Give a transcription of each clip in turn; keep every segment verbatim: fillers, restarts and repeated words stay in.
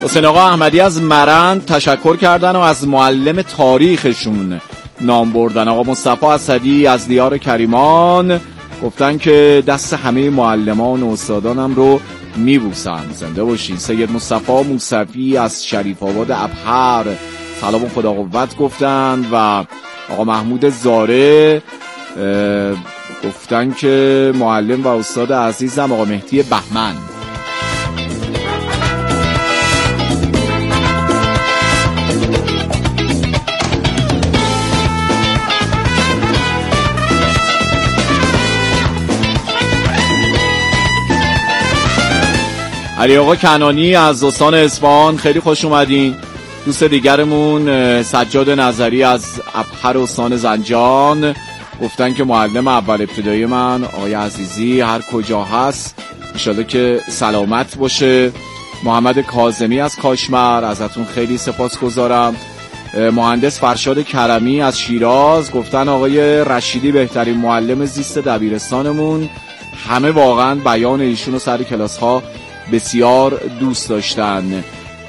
حسین آقا احمدی از مرند تشکر کردن و از معلم تاریخشون نام بردن. آقا مصطفی اسدی از دیار کریمان گفتن که دست همه معلمان و استادانم رو میبوسن. زنده باشین. سید مصطفی موسوی از شریف آباد ابهر سلام و خدا قوت گفتن و آقا محمود زاره گفتن که معلم و استاد عزیزم آقا مهدی بهمن. علی آقا کنانی از استان اصفهان خیلی خوش اومدین. دوست دیگرمون سجاد نظری از ابهر استان زنجان گفتن که معلم اول ابتدایی من آقای عزیزی هر کجا هست انشالله که سلامت باشه. محمد کاظمی از کاشمر ازتون خیلی سپاسگزارم. مهندس فرشاد کرمی از شیراز گفتن آقای رشیدی بهترین معلم زیست دبیرستانمون، همه واقعا بیان ایشونو سر کلاس ها بسیار دوست داشتن.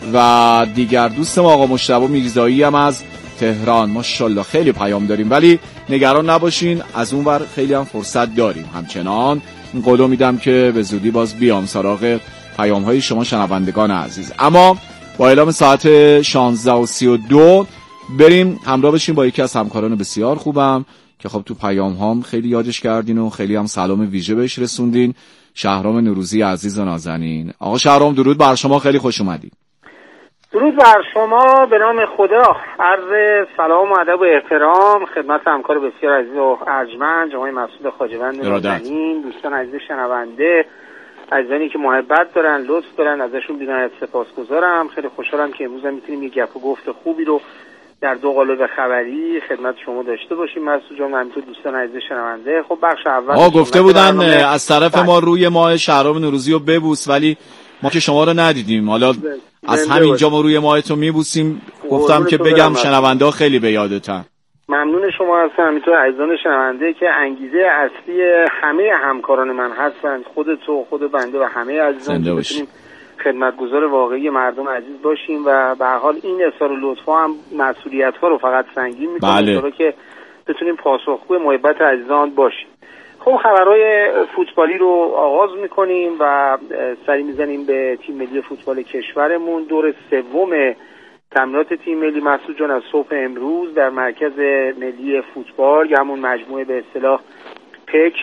و دیگر دوستم آقا مجتبی میرزایی هم از تهران. ماشاءالله خیلی پیام داریم ولی نگران نباشین، از اون ور خیلی هم فرصت داریم. همچنان این قولو میدم که به زودی باز بیام سراغ پیام های شما شنوندگان عزیز. اما با اعلام ساعت شانزده و سی و دو بریم همراه بشیم با یکی از همکاران بسیار خوبم که خب تو پیام هام خیلی یادش کردین و خیلی هم سلام ویژه بهش رسوندین. شهرام نوروزی عزیز و نازنین. آقا شهرام درود بر شما، خیلی خوش اومدید. درود بر شما، به نام خدا. عرض سلام و ادب و احترام خدمت همکار بسیار عزیز و ارجمند جناب مسعود خواجه‌وند نازنین، دوستان عزیز شنونده، عزیزانی که محبت دارن، لطف دارن، ازشون بی‌نهایت سپاسگزارم. خیلی خوشحالم که امروز هم میتونیم یه گپ و گفت خوبی رو در دو قالب خبری خدمت شما داشته باشیم. مسعود جان، همینطور دوستان عزیز شنونده. خب بخش اول آقا گفته بودن از طرف ما روی ماه شهرام نوروزی رو ببوس، ولی ما که شما رو ندیدیم. حالا از همینجا ما روی ماهتو میبوسیم. گفتم که بگم شنونده ها خیلی به یادتن. ممنون شما هستم، همینطور عزیزان شنونده که انگیزه اصلی همه همکاران من هستند، خودتو، خود بنده و همه عزیزان که بتونیم خدمتگزار واقعی مردم عزیز باشیم و به هر حال این اظهار لطفا هم مسئولیت ها رو فقط سنگین میکنه بله. که بتونیم پاسخگوی محبت عزیزان باشیم. خب خبرهای فوتبالی رو آغاز میکنیم و سری میزنیم به تیم ملی فوتبال کشورمون. دور سوم تمرینات تیم ملی مسعود جان از صبح امروز در مرکز ملی فوتبال یا همون مجموعه به اصطلاح پک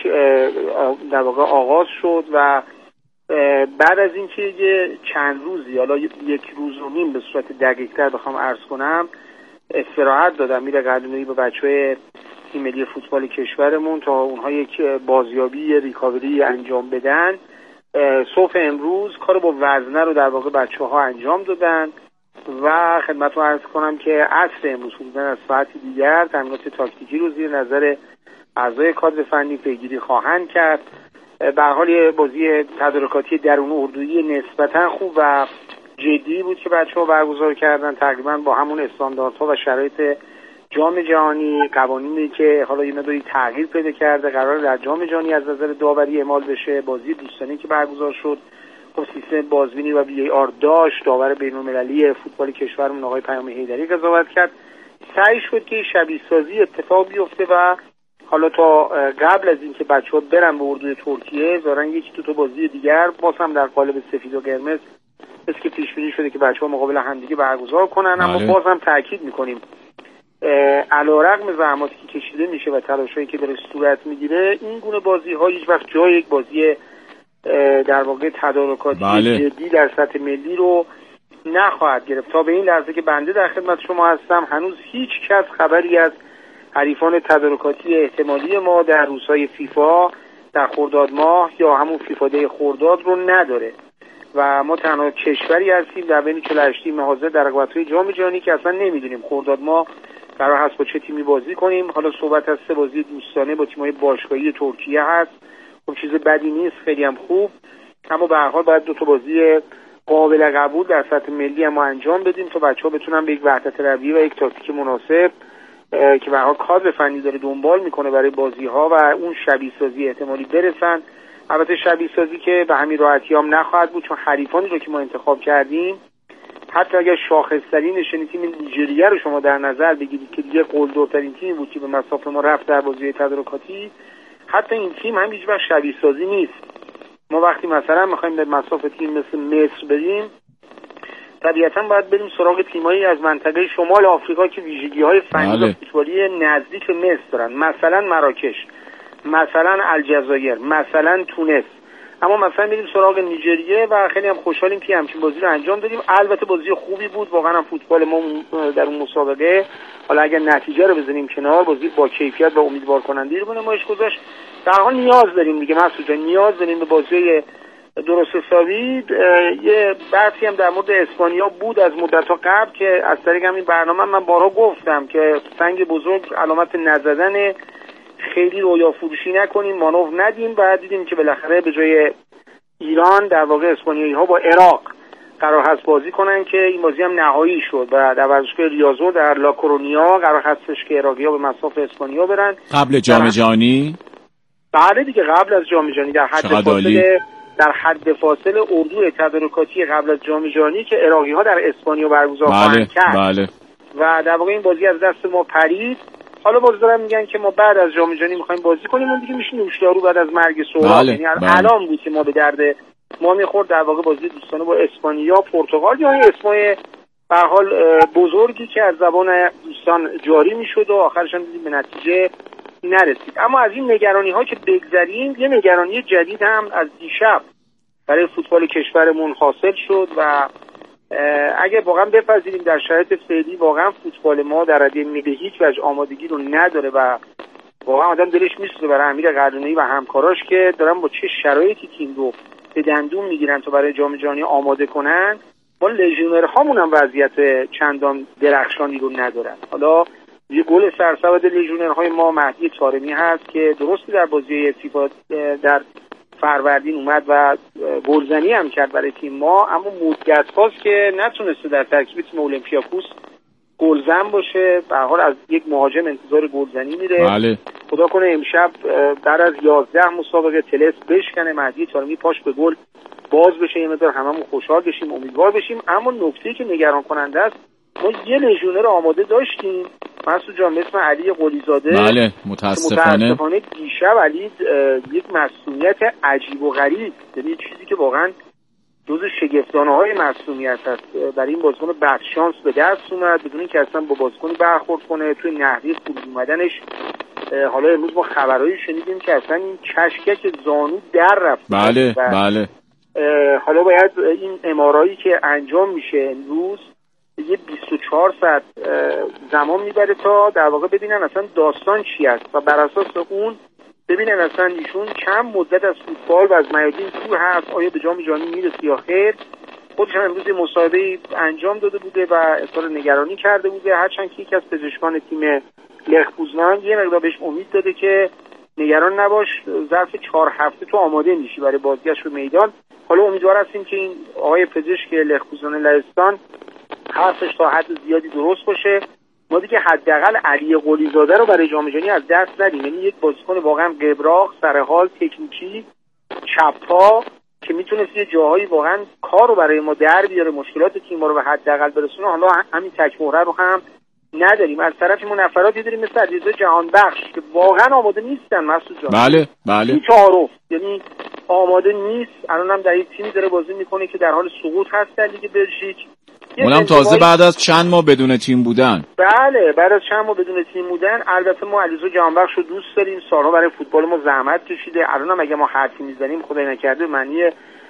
در واقع آغاز شد و بعد از اینکه یه چند روزی، حالا یک روز و نیم به صورت دقیق‌تر بخوام عرض کنم، استراحت دادم میره قدمایی به بچه‌های تیم ملی فوتبال کشورمون تا اونها یک بازیابی ریکاوری انجام بدن. صبح امروز کار با وزنه رو در واقع بچه‌ها انجام دادن و خدمتتون عرض کنم که عصر امروز حدوداً از ساعتی دیگر تمرینات تاکتیکی رو زیر نظر اعضای کادر فنی پیگیری خواهند کرد. به هر حال بازی تدارکاتی درون اردویی نسبتاً خوب و جدی بود که بچه‌ها برگزار کردن، تقریباً با همون استانداردها و شرایط جام جهانی، قوانینی که حالا یه مقداری تغییر پیدا کرده قرار در جام جهانی از نظر داوری اعمال بشه. بازی دوستانه که برگزار شد خب سیستم بازبینی و وی ای آر داشت. داور بین‌المللی فوتبال کشورمون آقای پیام حیدری قضاوت کرد. سعی شد که شبیه سازی اتفاق بیفته و حالا تا قبل از اینکه بچه‌ها برن به اردوی ترکیه دارن یکی دو تا بازی دیگر باز هم در قالب سفید و قرمز است که پیش بینی شده که بچه‌ها مقابل همدیگه برگزار کنن. اما باز هم تاکید می‌کنیم علی‌رغم زحماتی که کشیده میشه و تلاشایی که داره صورت میگیره، این گونه بازی‌ها هیچ وقت جای یک بازی در واقع تدارکاتی بله. جدی در سطح ملی رو نخواهد گرفت. تا به این لحظه که بنده در خدمت شما هستم هنوز هیچ کس خبری از حریفان تدارکاتی احتمالی ما در روزهای فیفا در خرداد ماه یا همون فیفا دی خرداد رو نداره و ما تنها کشوری هستیم در بین چهل و هشت تیم حاضر در رقابت‌های جام جهانی که اصلا نمیدونیم خرداد ماه قرار هست با چه تیمی بازی کنیم. حالا صحبت از سه بازی دوستانه با تیم‌های باشگاهی ترکیه هست. خب چیز بدی نیست، خیلی هم خوب، اما به هر حال باید دو تا بازی قابل قبول در سطح ملی هم انجام بدیم تا بچه‌ها بتونن به یک وحدت رویه و یک تاکتیک مناسب که به هر حال کادر فنی داره دنبال میکنه برای بازی‌ها و اون شبیه سازی احتمالی برسن. البته شبیه سازی که به همین راحتی هم نخواهد بود، چون حریفانی رو که ما انتخاب کردیم حتی اگر شاخص‌ترین نشانی تیم نیجریه رو شما در نظر بگیرید که دیگه قلدرترین تیم بود که به مسافه ما رفت در بازی تدارکاتی، حتی این تیم هم هیچ وقت شبیه سازی نیست. ما وقتی مثلا می‌خوایم به مسافه تیم مثل مصر بریم، طبیعتاً باید بریم سراغ تیمایی از منطقه شمال آفریقا که ویژگی‌های فنی و فوتبالی نزدیک به مصر دارن، مثلا مراکش، مثلا الجزایر، مثلا تونس. اما مثلا میریم سراغ نیجریه و خیلی هم خوشحالیم که همچین بازی رو انجام دادیم. البته بازی خوبی بود، واقعا هم فوتبال ما در اون مسابقه، حالا اگر نتیجه رو بزنیم کنار، بازی با کیفیت و امیدوار کننده رو به نمایش گذاشت. در حال نیاز داریم دیگه مسعود جان، نیاز داریم به بازی درست حسابی. یه بحثی هم در مورد اسپانیا بود از مدت‌ها قبل که از طریق همین برنامه من بارها گفتم که سنگ بزرگ علامت نزدن، خیلی رویا فروشی نکنیم، مانور ندیم. و دیدیم که بالاخره به جای ایران در واقع اسپانیایی‌ها با عراق قرار هست بازی کنن که این بازی هم نهایی شد و در ورزشگاه ریازو در لاکورونیا قرار هستش که عراقی‌ها به مسافه اسپانیا برن قبل جام جهانی. بله دیگه، قبل از جام جهانی، در حد فاصله در حد فاصله اردو تدارکاتی قبل از جام جهانی که عراقی‌ها در اسپانیا برگزار خواهند کرد. بله. و در واقع این بازی از دست ما پرید. حالا باز دارن میگن که ما بعد از جام جهانی می‌خوایم بازی کنیم، اون دیگه میشه نوشدارو بعد از مرگ سهراب. بله. یعنی بله. الان بود که ما به درد ما میخورد در واقع بازی دوستانه با اسپانیا، پرتغال، یا این اسمای به هر حال بزرگی که از زبان دوستان جاری میشد و آخرش هم دیدیم به نتیجه نرسید. اما از این نگرانی‌ها که بگذریم، یه نگرانی جدید هم از دیشب برای فوتبال کشورمون حاصل شد و اگه واقعا بپذیریم در شرایط فعلی واقعا فوتبال ما در حد به هیچ وجه آمادگی رو نداره و واقعا آدم دلش میسوزه برای امیر قلعه‌نویی و همکاراش که دارن با چه شرایطی تیم رو به دندون میگیرن تا برای جام جهانی آماده کنن. ما لژیونرهامون هم وضعیت چندان درخشانی رو ندارن. حالا یه گل سرسبد لژیونرهای ما مهدی طارمی هست که درستی در بازی فیفا در فروردین اومد و گلزنی هم کرد برای تیم ما، اما مدت هاست که نتونسته در ترکیب تیم اولمپیاکوس گلزن باشه. به هر حال از یک مهاجم انتظار گلزنی میره. بله. خدا کنه امشب بعد از یازده مسابقه تلس بشکنه، مهدی طارمی پاش به گل باز بشه، یه مقدار هممون خوشحال بشیم، امیدوار بشیم. اما نکته‌ای که نگران کننده است، ما یه لژیونر آماده داشتیم مسعود جان به اسم علی قلیزاده. بله متاسفانه متاسفانه دیشب علی یک معصومیت عجیب و غریب، یعنی چیزی که واقعا جزو شگفتانه‌های معصومیت هست، برای این بازیکن بد شانس به دست اومد بدون اینکه اصلا با بازیکنی برخورد کنه. توی نحوه فرود اومدنش حالا امروز ما خبرایی شنیدیم که اصلا این کشکک زانو در رفت. بله بله. حالا باید این ام‌آرآیی که انجام میشه امروز یه بیست و چهار ساعت زمان میبره تا در واقع ببینن اصلا داستان چی است و بر اساس اون ببینن اصلا ایشون چند مدت از فوتبال و از میادین دور هست، آیا به جام جهانی میرسه یا خیر. خودش هم امروز مصاحبه انجام داده بوده و اظهار نگرانی کرده بوده، هرچند که یکی از پزشکان تیم لخ پوزنان یه مقدار بهش امید داده که نگران نباش، ظرف چهار هفته تو آماده میشی برای بازگشت به میدان. حالا امیدوار هستیم که این آقای پزشک لخ پوزنان لهستان حرفش تا حد زیادی درست باشه. ما دیگه حداقل علی قلیزاده رو برای جام جهانی از دست ندیم، یعنی یک بازیکن واقعا قبراق، سرحال، تکنیکی، چپ پا که میتونست یه جاهایی واقعا کار رو برای ما در بیاره، مشکلات تیم ما رو به حداقل برسونه. حالا همین تک مهره رو هم نداریم. از طرف ما نفراتی داریم مثل علیرضا جهانبخش که واقعا آماده نیستن مسعود جان. بله بله. هیچ تعارف، یعنی آماده نیست. الان هم در یک تیمی داره بازی میکنه که در حال سقوط هست در لیگ بلژیک. اونم تازه بعد از چند ماه بدون تیم بودن. بله بعد از چند ماه بدون تیم بودن. البته ما علیرضا جهانبخش رو دوست داریم، سالها برای فوتبال ما زحمت کشیده. الانم اگه ما حرفی میزنیم خدای نکرده معنی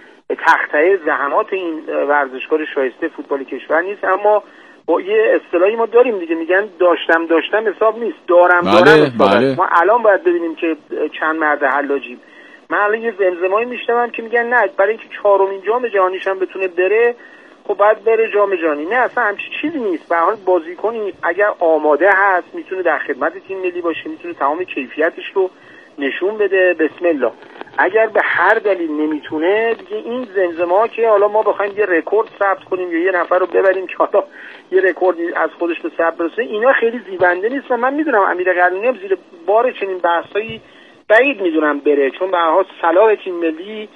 تخته زحمات این ورزشکار شایسته فوتبال کشور نیست، اما با یه اصطلاحی ما داریم دیگه، میگن داشتم داشتم حساب نیست، دارم بله، دارم حساب بله. ما الان باید ببینیم که چند مرد حلاجیم. من الان یه زمزمه‌ای میشنوم که میگن نه برای اینکه چهارمین جام جهانیش هم بتونه بره خب باید بره جام جهانی. نه اصلا همچین چیزی نیست. به هر حال بازیکنی اگر آماده هست میتونه در خدمت تیم ملی باشه، میتونه تمام کیفیتش رو نشون بده، بسم الله. اگر به هر دلیل نمیتونه دیگه این زمزمه‌ها که حالا ما بخوایم یه رکورد ثبت کنیم یا یه نفر رو ببریم که حالا یه رکوردی از خودش به ثبت برسه، اینا خیلی زیبنده نیست و من میدونم امیر قلعه‌نویی هم زیر بار چنین بحثایی بعید میدونم بره، چون به هر حال صلاح تیم ملی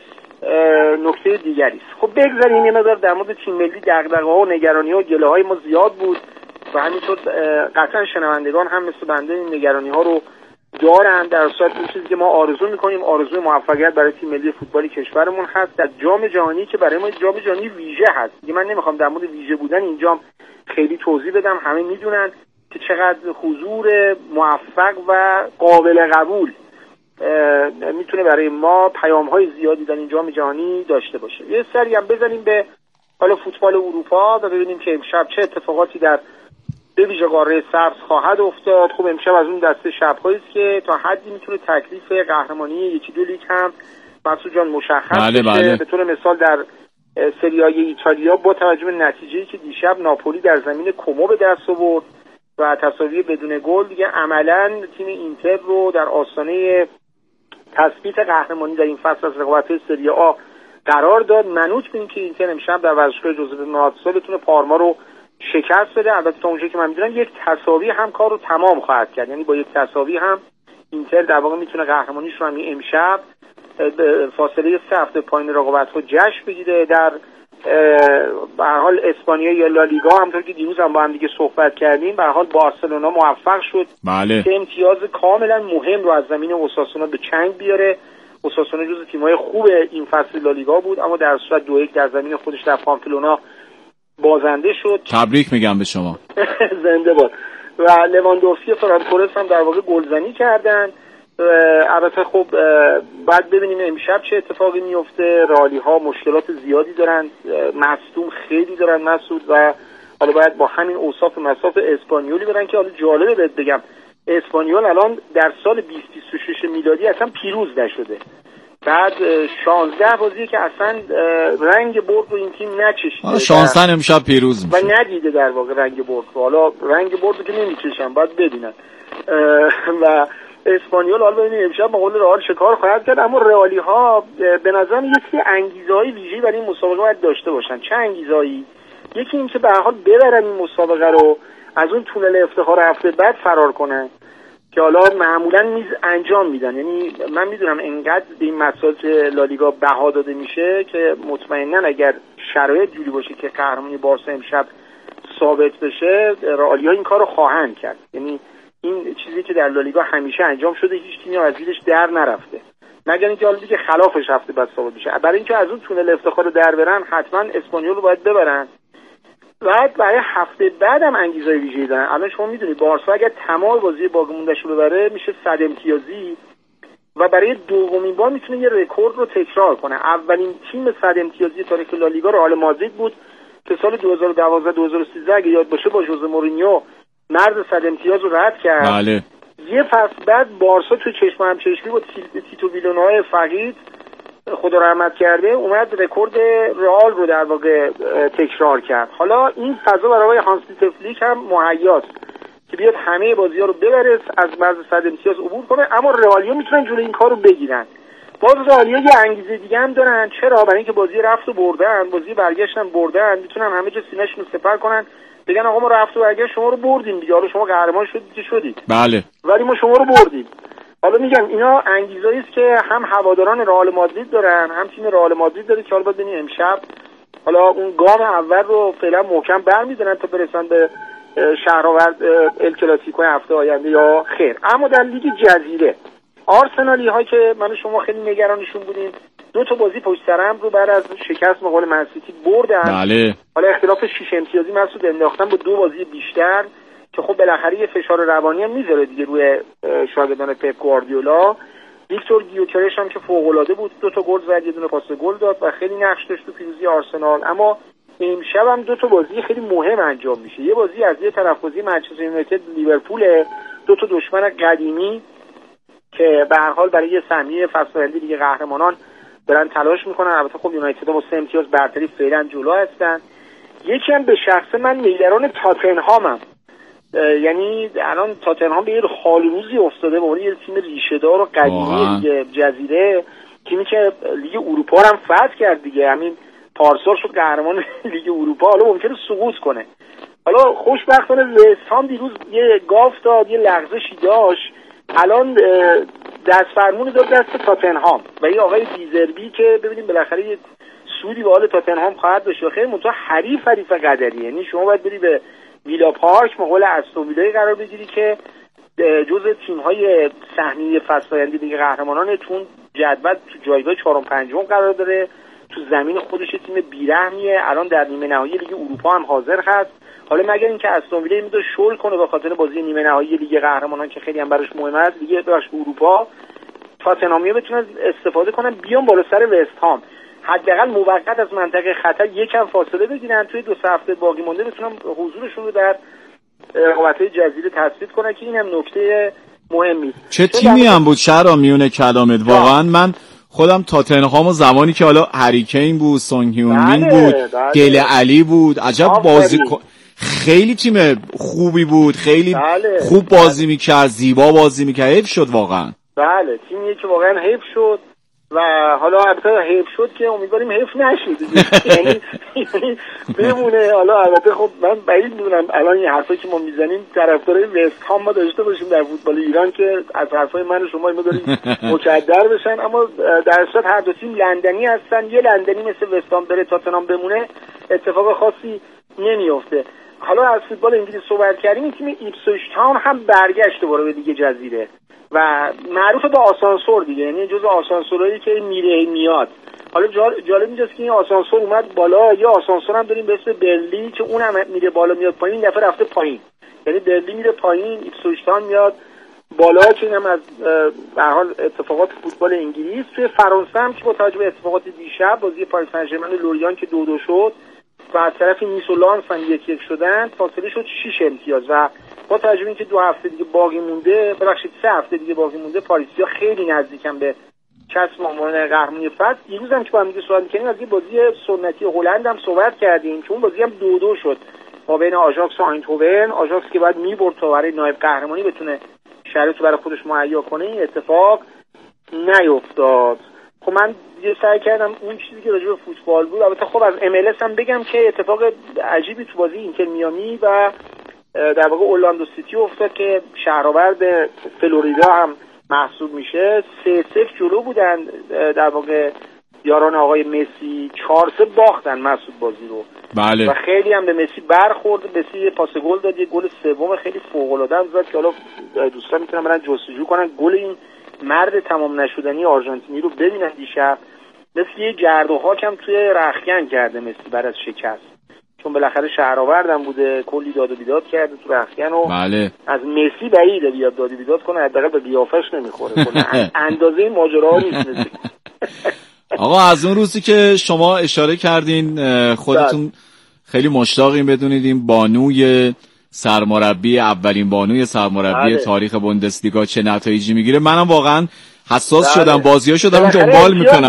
نکته دیگری است. خب بگذاریم یه مقدار در مورد تیم ملی دغدغه‌ها و نگرانی‌ها و گله‌های ما زیاد بود و همینطور قطعا شنوندگان هم مثل بنده این نگرانی‌ها رو دارن. در صورت این چیزی که ما آرزو می‌کنیم آرزوی موفقیت برای تیم ملی فوتبال کشورمون هست در جام جهانی که برای ما جام جهانی ویژه هست. دیگه من نمی‌خوام در مورد ویژه بودن این جام خیلی توضیح بدم، همه می‌دونن که چقدر حضور موفق و قابل قبول میتونه برای ما پیام‌های زیادی در این جام جهانی داشته باشه. یه سری هم بزنیم به حالا فوتبال اروپا و ببینیم که امشب چه اتفاقاتی در به ویژه قاره سبز خواهد افتاد. خب امشب از اون دسته شب‌هایی است که تا حدی میتونه تکلیف قهرمانی یکی دو لیگ هم مسعود جان مشخص بله بشه. بله. به طور مثال در سری آ ایتالیا با توجه به نتیجه‌ای که دیشب ناپولی در زمین کومو به دست آورد و تساوی بدون گل، دیگه عملاً تیم اینتر رو در آستانه تثبیت قهرمانی در این فصل از رقابت‌های سری آ قرار داد. منوط ببینیم که اینتر امشب در ورزشگاه جوزپه مئاتسا بتونه پارما رو شکست بده. البته تا اونجایی که من می‌دونم یک تساوی هم کار رو تمام خواهد کرد، یعنی با یک تساوی هم اینتر در واقع میتونه قهرمانیش رو همین امشب فاصله سه هفته پایین رقابت‌ها جشن بگیره. در به هر حال اسپانیا یا لالیگا همونطور که دیروز هم با هم دیگه صحبت کردیم، به هر حال بارسلونا موفق شد بله. که امتیاز کاملا مهم رو از زمین اوساسونا به چنگ بیاره. اوساسونا جزو تیم‌های خوب این فصل لالیگا بود اما در صورت دو یک در زمین خودش در پامپلونا بازنده شد. تبریک میگم به شما. زنده باد. و لواندوفسکی فرانکورس هم در واقع گلزنی کردن. البته خب بعد ببینیم امشب چه اتفاقی میفته. رالی ها مشکلات زیادی دارن، مصدوم خیلی دارن مسعود و حالا باید با همین اوصاف مصاف اسپانیولی برن که حالا جالبه بهت بگم اسپانیول الان در سال بیست بیست و شش میلادی اصلا پیروز نشده. بعد شانزده بازی که اصلا رنگ برد رو این تیم نچشیده. شانزده امشب پیروز میشه. و ندیده در واقع رنگ برد رو. حالا رنگ برد رو که نمیچشن باید ببینن. و اسپانیول حالا ببینید امشب با قول رئال شکار خواهد کرد. اما رئالی ها به نظرم یک سری انگیزه‌های ویژه‌ای برای این مسابقه باید داشته باشن. چه انگیزه‌ای؟ یکی این که به هر حال ببرن این مسابقه رو از اون تونل افتخار هفته بعد فرار کنن که حالا معمولا میز انجام میدن. یعنی من میدونم انقدر به این مسائل لالیگا بها داده میشه که مطمئنا اگر شرایط جوری باشه که قهرمانی بارسا امشب ثابت بشه رئالیا این کارو خواهند کرد. یعنی این چیزی که در لالیگا همیشه انجام شده هیچ تیمی از زیرش در نرفته، مگر اینکه حالا دیگه خلافش هفته بعد ثابت بشه. برای اینکه از اون تونل افتخار در برن حتما اسپانیول رو باید ببرن. بعد برای هفته بعدم انگیزه ویژه‌ای دارن. الان شما میدونید بارسا اگر تمام بازی باقی مونده‌اش رو ببره میشه صد امتیازی و برای دومین بار میتونه یه رکورد رو تکرار کنه. اولین تیم صد امتیازی تاریخ لالیگا رئال مادرید بود که سال دو هزار و دوازده دو هزار و سیزده اگه یاد باشه با ژوزه مورینیو مرز صد امتیاز رو رد کرد. بله. یه فصل بعد بارسا توی چشم هم چشمی با تیتو ویلونوهای فقید خدا رحمت کرده اومد رکورد رئال رو در واقع تکرار کرد. حالا این فضا برای هانسی فلیک هم مهیاست که بیاد همه بازی‌ها رو ببره از مرز صد امتیاز عبور کنه. اما رئالیا میتونن جلوی این کار رو بگیرن. باز رئالیا یه انگیزه دیگه هم دارن. چرا؟ برای اینکه بازی رفت و بردن، بازی برگشتن بردن، میتونن همه جا سینه‌شون سپر کنن بگن آقا ما رفت و برگشت شما رو بردیم دیگه، حالا شما قهرمان شدید که شدید. بله. ولی ما شما رو بردیم. حالا میگم اینا انگیزه‌ای است که هم هواداران رئال مادرید دارن هم تیم رئال مادرید داره که حالا باید ببینیم امشب حالا اون گام اول رو فعلا محکم برمی‌دارن تا برسن به شهرآورد ال کلاسیکو هفته آینده یا خیر. اما در لیگ جزیره آرسنالی ها که من و شما خیلی نگرانشون بودیم دو تا بازی پشت سر هم رو بعد از شکست مقابل منسیتی بردن. بله. حالا اختلاف شش امتیازی مسعود انداختن با دو بازی بیشتر که خب بالاخره یه فشار روانی هم میذاره دیگه روی شاگردان پپ گواردیولا. ویکتور گیوکرش هم که فوق‌العاده بود دو تا گل زد، یه دونه پاس گل داد و خیلی نقش داشت تو پیروزی آرسنال. اما امشب هم دو تا بازی خیلی مهم انجام میشه. یه بازی از یه طرف بازی منچستر یونایتد لیورپول، دو تا دشمن قدیمی که به هر حال برای یه سهمیه فصل آینده دیگه قهرمانان دارن تلاش میکنن. البته خب یونایتد با سه امتیاز برتری فعلا جلو هستن. یکی هم به شخص من میلران تاتنهامم، یعنی الان تاتنهام به یه حال روزی افتاده به عنوان یه تیم ریشه‌دار و قدیمی دیگه جزیره، تیمی که لیگ اروپا رو هم فتح کرد دیگه، همین پارسال شد قهرمان لیگ اروپا، حالا ممکنه سقوط کنه. حالا خوشبختانه وست هم دیروز یه گاف داد، یه لغزشی داشت، الان دست فرمون داد دست تاتنهام و این آقای دیزربی که ببینیم بالاخره یه سودی به حال تاتنهام خواهد داشت. خیلی منتها حریف حریف قدری، یعنی شما باید بری به ویلا پارک مقابل استون ویلا قرار بگیری که جزء تیم‌های سهمیه فصل آینده لیگ قهرمانان تون جدول تو جایگاه چهارم پنجم قرار داره. تو زمین خودش تیم بیرحمیه، الان در نیمه نهایی لیگ اروپا هم حاضر هست. حالا مگر اینکه استون ویلا میاد شل کنه به خاطر بازی نیمه نهایی لیگ قهرمانان که خیلی هم براش مهمه است، لیگ براش اروپا، تاتنهامیا بتونن استفاده کنن بیان بالا سر وست هام، حداقل موقت از منطقه خطر یکم فاصله بگیرن، توی دو سه هفته باقی مونده بتونن حضورشون رو در رقابت‌های جزیره تثبیت کنن که این هم نکته مهمی. چه تیمی هم بود شهرام میونه کلامت، واقعا من خودم تاتنهام و زمانی که حالا هری کین بود، سون هیون مین بود، دل علی بود، عجب بازی خیلی تیم خوبی بود، خیلی بله. خوب بازی میکرد، زیبا بازی میکرد، حیف شد واقعا. بله تیمیه که واقعا حیف شد و حالا البته حیف شد که امیدواریم حیف نشید یعنی بمونه. حالا البته خب من بعید میدونم الان این حرفایی که ما میزنیم طرفدارای وست هام ما داشته باشیم در فوتبال ایران که از حرفای من و شما اینو داریم مکدر بشن، اما در صورت هر دو تیم لندنی هستن. یه لندنی مثل وست هام بره تاتنهام بمونه اتفاق خاصی نمیفته. حالا از فوتبال انگلیس صحبت کردیم، تیم ایپسویچ تاون هم برگشت دوباره به لیگ جزیره و معروف به آسانسور دیگه، یعنی جزء آسانسورایی که میره میاد. حالا جالب اینجاست که این آسانسور اومد بالا، یا آسانسور هم داریم به اسم برلی که اونم میره بالا میاد پایین، این دفعه رفته پایین، یعنی برلی میره پایین ایپسویچ تاون میاد بالا، که اینم از به هر حال اتفاقات فوتبال انگلیس. توی فرانسه هم که با توجه به اتفاقات دیشب بازی پاریس سن ژرمن و لوریان که دو دو شد و از طرف نیس و لانس هم یک یک شدن، فاصله شد شش امتیاز و با توجه به اینکه دو هفته دیگه باقی مونده، ببخشید سه هفته دیگه باقی مونده، پاریسیا خیلی نزدیکن به کسب عنوان قهرمانی فصل. دیروز هم که با هم دیگه صحبت می‌کردیم از یه بازی سنتی هلند هم صحبت کردیم که اون بازی هم دو دو شد ما بین آژاکس و آینتوون. آژاکس که بعد می‌برد تا برای نایب قهرمانی بتونه شرایط برای خودش مهیا کنه، این اتفاق نیفتاد. خب من دیگه سعی کردم اون چیزی که راجع به فوتبال بود، البته خب از ام ال اس هم بگم که اتفاق عجیبی تو بازی اینتر میامی و در واقع اورلاندو سیتی افتاد که شهرآورد فلوریدا هم محسوب میشه. سه صفر جلو بودن در واقع یاران آقای مسی، چهار سه باختن مسعود بازی رو. بله. و خیلی هم به مسی برخورد، مسی یه پاس گل داد، یه گل سوم خیلی فوق العاده زد که حالا دوستان میتونن برن جستجو کنن گل این مرد تمام نشدنی آرژانتینی رو ببینن دیشب. مثل یه گرد و خاک هم توی رختکن کرده مسی بعد از شکست، چون بالاخره شهرآوردم بوده، کلی داد و بیداد کرده تو رختکن و بله. از مسی بعیده بیاد داد و بیداد کنه، حداقل به قیافش نمیخوره، اندازه این ماجراها نیست مسی. آقا از اون روزی که شما اشاره کردین خودتون خیلی مشتاقین بدونید این بانوی سرمربی، اولین بانوی سرمربی بله. تاریخ بوندسلیگا چه نتایجی میگیره. منم واقعا حساس بله. شدم، بازیاشو دارم دنبال میکنم.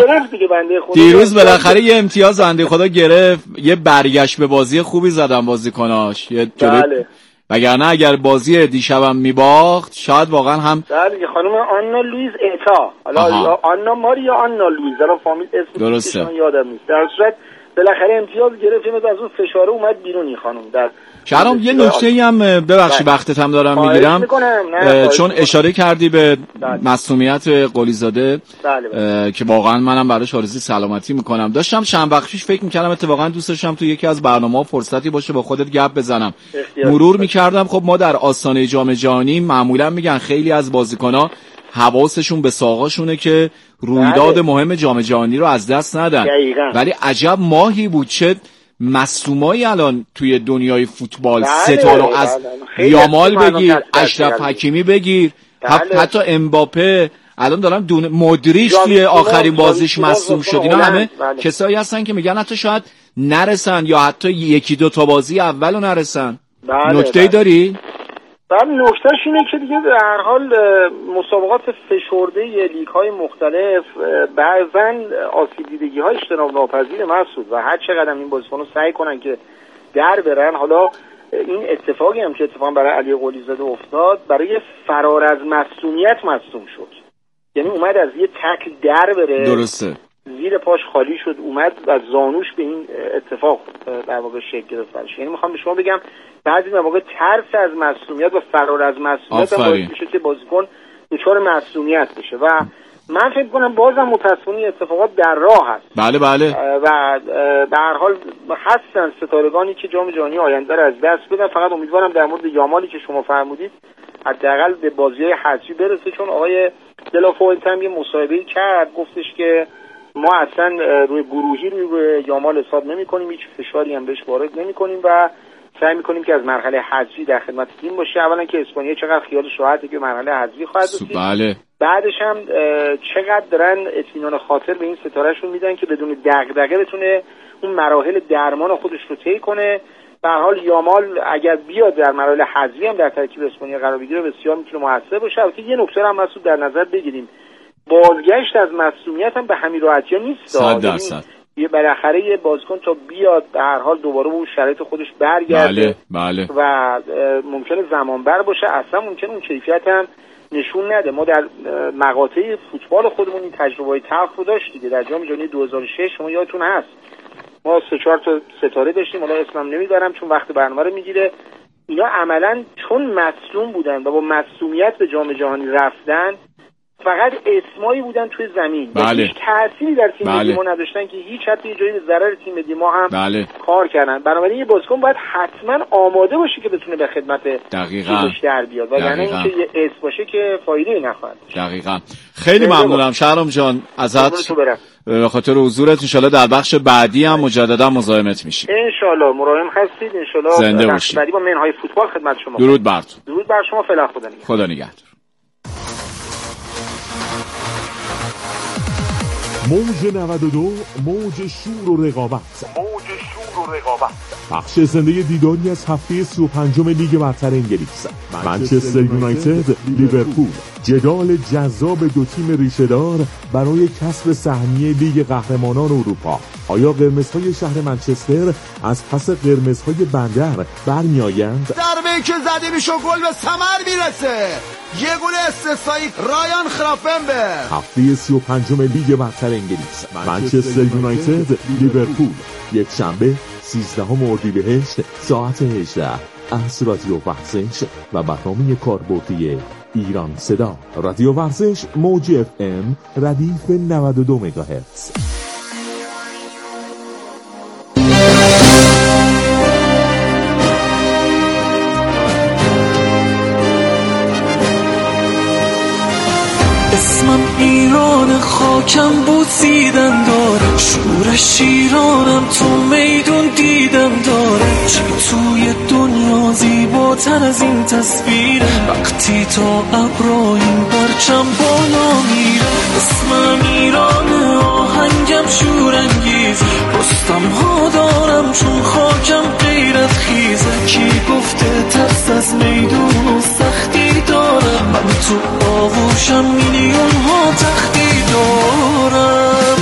دیروز بالاخره یه امتیاز بنده خدا گرفت، یه برگشت به بازی خوبی زدم بازیکناش، یه بله. وگرنه اگر بازی دیشبم میباخت شاید واقعا هم بله. خانم آنا لویز اتا، حالا آنا ماریا آنا لویز، الان فامیل اسمش یادم نیست، در صورت بالاخره امتیاز گرفت، از اون فشاره اومد بیرون این خانم. در شهرام یه نکته‌ای هم ببخشید وقتت هم دارم میگیرم، چون اشاره کردی به معصومیت قلیزاده بله بله. که واقعا منم براش آرزوی سلامتی میکنم. داشتم چند وقت پیش فکر میکردم اتفاقا دوست داشتم تو یکی از برنامه‌ها فرصتی باشه با خودت گپ بزنم، مرور میکردم. خب ما در آستانه جام جهانی معمولا میگن خیلی از بازیکن‌ها حواسشون به ساقاشونه که رویداد مهم جام جهانی رو از دست ندن، ولی عجب ماهی بود، چه مصدومایی الان توی دنیای فوتبال، ستاره از یامال بگیر، اشرف حکیمی بگیر، بله. حتی امباپه، الان دارم دون مودریچ توی آخرین بازیش مصدوم شد. اینا همه بله. کسایی هستن که میگن حتی شاید نرسن یا حتی یکی دو تا بازی اولو نرسن. بله. نکته‌ای بله. داری؟ بله نکتهش اینه که دیگه به هر حال مسابقات فشرده لیگ‌های مختلف بعضن آسیب دیدگی‌های اجتناب ناپذیر مسعود و هر چقدر این بازیکن‌ها سعی کنن که در برن. حالا این اتفاقی هم که اتفاقا برای علی قلیزاده افتاد، برای فرار از معصومیت مصدوم شد، یعنی اومد از یه تکل در بره، درسته، زیر پاش خالی شد، اومد از زانوش به این اتفاق در واقع شکل گرفت. یعنی میخوام به شما بگم بعضی مواقع ترس از معصومیت و فرار از معصومیت هم باعث میشه که بازیکن دچار معصومیت بشه و من فکر کنم بازم متاسفانه اتفاقات در راه هست. بله بله. و به هر حال هستن ستارگانی که جام جهانی آینده رو از دست بدن. فقط امیدوارم در مورد یامالی که شما فرمودید حداقل به بازی‌های حذفی برسه، چون آقای دلافوئنته هم یه مصاحبه‌ای کرد گفتش که ما اصلا روی گروهی روی یامال حساب نمی‌کنیم، هیچ فشاری هم بهش وارد نمی‌کنیم و سعی می‌کنیم که از مرحله حذفی در خدمت تیم باشه. اولا که اسپانیا چقدر خیالش راحته که مرحله حذفی خواهد رسید. بله. بعدش هم چقدر دارن اطمینان خاطر به این ستارهشون میدن که بدون دغدغه بتونه اون مراحل درمان خودش رو طی کنه. به هر حال یامال اگر بیاد در مراحل حذفی هم در ترکیب اسپانیا قرار بگیره بسیار میتونه موثر باشه. البته یه نکته هم مسعود در نظر بگیریم، بازگشت از معصومیت هم به همین راحتی نیست. صد درصد. یه بالاخره یه بازیکن تا بیاد به هر حال دوباره به اون شرایط خودش برگرده. بله بله. و ممکنه زمان بر باشه، اصلا ممکنه اون کیفیت هم نشون نده. ما در مقاطع فوتبال خودمون این تجربه‌های تلخ رو داشتیم. در جام جهانی دو هزار و شش شما یادتون هست ما سه چهار تا ستاره داشتیم، حالا اسمم نمیبرم چون وقت برنامه رو میگیره. اینا عملاً چون مصدوم بودن و با مصدومیت به جام جهانی رفتن، فقط اسمایی بودن توی زمین. بله. هیچ تأثیری در تیم بله. ملی ما نداشتن که هیچ حتی یه جایی به ضرر تیم ملی ما هم بله. کار کردن. بنابراین یه بازیکن باید حتما آماده باشه که بتونه به خدمت تیمش در بیاد، وگرنه اینکه یه اسم باشه که فایده‌ای نخواهد. دقیقاً. خیلی ممنونم شهرام جان ازت به خاطر حضورت. ان شاءالله در بخش بعدی هم مجددا مزاحمت میشیم. ان شاءالله مراهم هستید. ان شاءالله بخش بعدی با منهای فوتبال خدمت شما. درود بر تو. درود بر شما. فعلا خدا نگهدار. خدا نگهدار. موج نود و دو، موج شور و رقابت. موج شور و رقابت. بخش زنده دیداری از هفته سی و پنجم لیگ برتر انگلیس. منچستر یونایتد لیورپول. جدال جذاب دو تیم ریشه‌دار برای کسب سهمیه لیگ قهرمانان اروپا. آیا قرمزهای شهر منچستر از پس قرمزهای بندر برمیآیند؟ ضربه‌ای که زده میشه گل به ثمر میرسه. یه گل استثنایی رایان خرافنبرگ. هفته سی و پنجم لیگ برتر انگلیس. منچستر یونایتد لیورپول. یک شنبه سیزدهم اردیبهشت ساعت هجده از رادیو ورزش و برنامه کاربردی ایران صدا. رادیو ورزش موج اف ام ردیف نود و دو مگاهرتز. اسمم ایران، خاکم بوسیدن داره، شور شیرانم تو میدون دیدم داره. چی توی دنیا زیباتر از این تصویر، وقتی تا ابرا این پرچم بالا میره. اسمم ایران، آهنگم شورانگیز، رستم ها دارم چون خاکم غیرت خیزه. کی گفته ترس از میدون و سختی دارم، من تو آغوشم میلیون ها تختی دارم.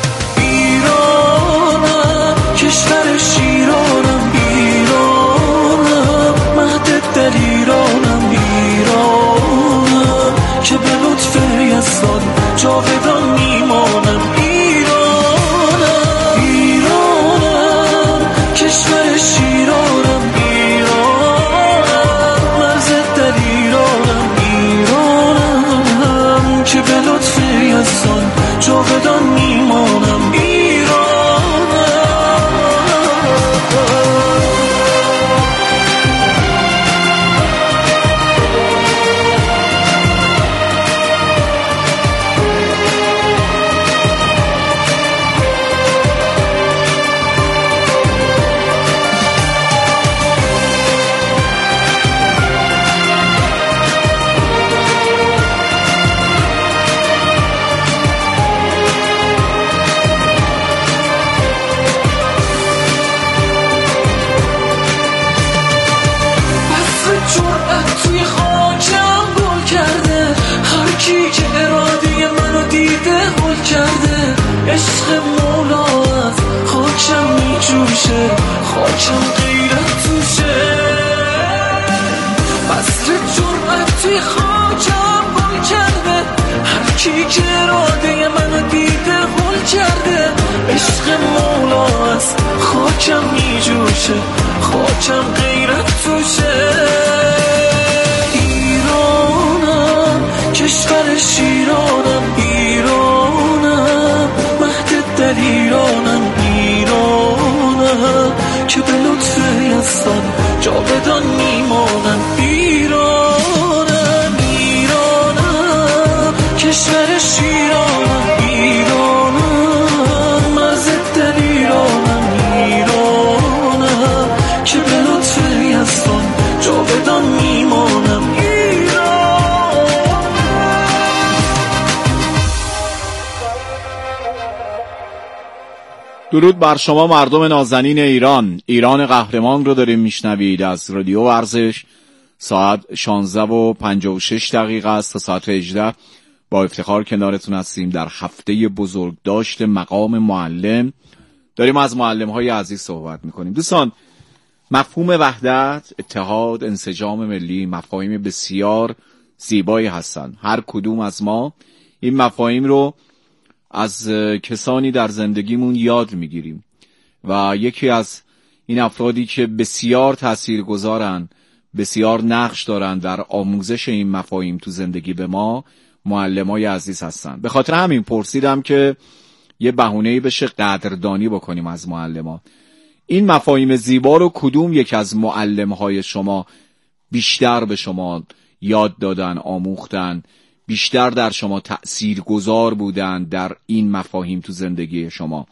ایرانم، کشور شیرانم، ایرانم، مهد دل ایرانم، ایرانم که به لطف یزدان جاودان میمانم. ایرانم، ایرانم، کشور شیرانم، ایرانم، مرز دل ایرانم، ایرانم که به لطف یزدان جاودان میمانم. عشق مولا از خاکم می جوشه، خاکم غیرت توشه. بسر جرأت توی خاکم گل کرده، هر کی که اراده منو دیده گل کرده. عشق مولا از خاکم می جوشه، خاکم غیرت توشه. ایرانم، کشور دستان جاودان میمانم. ایرانم ایرانم کشور شیرانم، ایرانم مرز دل ایرانم، ایرانم که به لطف یزدان جاودان میمانم. درود بر شما مردم نازنین ایران. ایران قهرمان رو داریم میشنوید از رادیو ورزش. ساعت شانزده و پنجاه و شش دقیقه است تا ساعت هجده. با افتخار کنارتون هستیم در هفته بزرگداشت مقام معلم. داریم از معلم‌های عزیز صحبت میکنیم. دوستان، مفهوم وحدت، اتحاد، انسجام ملی مفاهیم بسیار زیبایی هستند. هر کدوم از ما این مفاهیم رو از کسانی در زندگیمون یاد میگیریم و یکی از این افرادی که بسیار تاثیرگذارن، بسیار نقش دارن در آموزش این مفاهیم تو زندگی به ما، معلمای عزیز هستن. به خاطر همین پرسیدم که یه بهونه‌ای بشه قدردانی بکنیم از معلما. این مفاهیم زیبا رو کدوم یک از معلم‌های شما بیشتر به شما یاد دادن، آموختن، بیشتر در شما تأثیرگذار بودن در این مفاهیم تو زندگی شما؟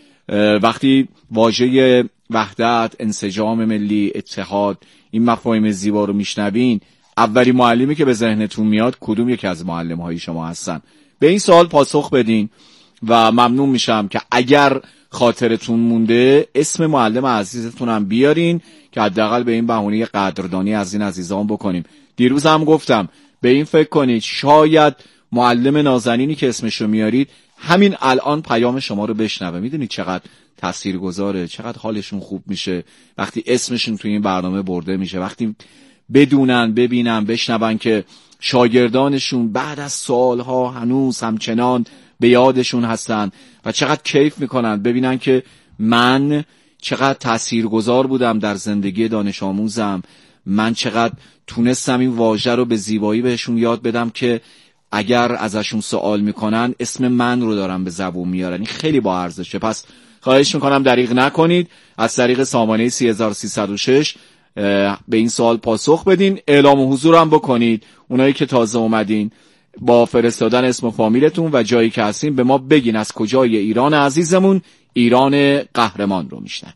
وقتی واژه وحدت، انسجام ملی، اتحاد، این مفاهیم زیبا رو میشنوین، اولی معلمی که به ذهنتون میاد کدوم یکی از معلم‌های شما هستن؟ به این سوال پاسخ بدین و ممنون میشم که اگر خاطرتون مونده اسم معلم عزیزتون هم بیارین که حداقل به این بهونه قدردانی از این عزیزان بکنیم. دیروز هم گفتم به این فکر کنید شاید معلم نازنینی که اسمشو میارید همین الان پیام شما رو بشنوه. میدونید چقدر تاثیرگذاره، چقدر حالشون خوب میشه وقتی اسمشون توی این برنامه برده میشه، وقتی بدونن، ببینن، بشنون که شاگردانشون بعد از سالها هنوز همچنان به یادشون هستن و چقدر کیف میکنن ببینن که من چقدر تاثیرگذار بودم در زندگی دانش آموزم، من چقدر تونستم این واژه رو به زیبایی بهشون یاد بدم که اگر ازشون سوال میکنن اسم من رو دارن به زبون میارن. این خیلی با ارزشه. پس خواهش میکنم دریغ نکنید، از طریق سامانه سه هزار و سیصد و شش به این سوال پاسخ بدین. اعلام حضور هم بکنید. اونایی که تازه اومدین با فرستادن اسم و فامیلتون و جایی که هستین به ما بگین از کجای ایران عزیزمون ایران قهرمان رو میشنوین.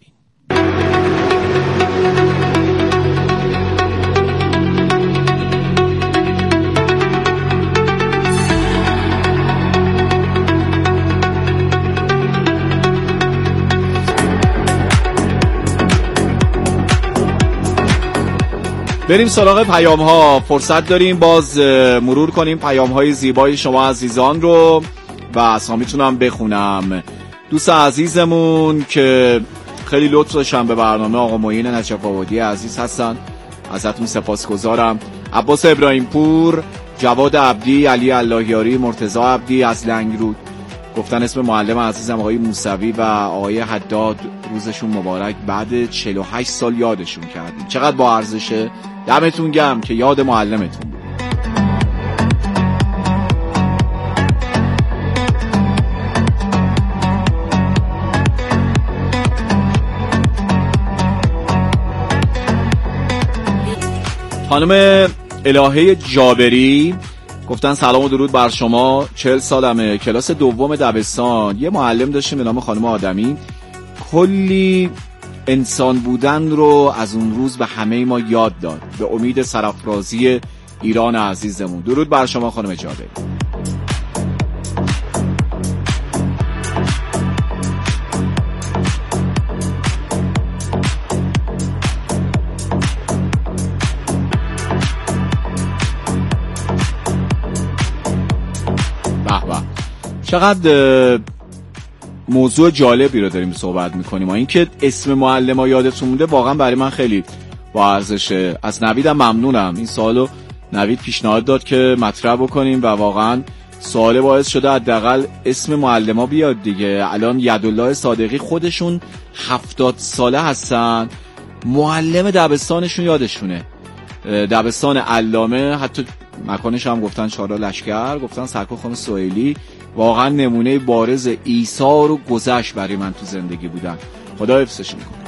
بریم سراغ پیام ها. فرصت داریم باز مرور کنیم پیام های زیبای شما عزیزان رو و اسامیتون هم بخونم. دوست عزیزمون که خیلی لطف داشتن به برنامه، آقا معین نجف آبادی عزیز هستن، ازتون سپاسگزارم. عباس ابراهیم پور، جواد عبدی، علی اللهیاری، مرتضی عبدی از لنگرود گفتن اسم معلم عزیزم آقای موسوی و آقای حداد روزشون مبارک، بعد چهل و هشت سال یادشون کردیم. چقدر با ارزشه. دمتون گرم که یاد معلمتون بود. خانم الهه جابری گفتن سلام و درود بر شما. چهل سالمه، کلاس دوم دبستان، یه معلم داشتیم به نام خانم آدمی، کلی انسان بودن رو از اون روز به همه ما یاد داد. به امید سرافرازی ایران عزیزمون. درود بر شما خانم جابری. چقدر موضوع جالبی رو داریم صحبت میکنیم. این که اسم معلم ها یادتون مونده واقعا برای من خیلی با ارزشه. از نویدم ممنونم. این سوالو نوید پیشنهاد داد که مطرح بکنیم و واقعا سوال باعث شده حداقل اسم معلم ها بیاد دیگه. الان یدالله صادقی خودشون هفتاد ساله هستن، معلم دبستانشون یادشونه، دبستان علامه، حتی مکانش هم گفتن چهارراه لشکر، گفتن سرکار خانم سهیلی. واقعا نمونه بارز ایثار و گذشت برای من تو زندگی بودن. خدا حفظشون کنه.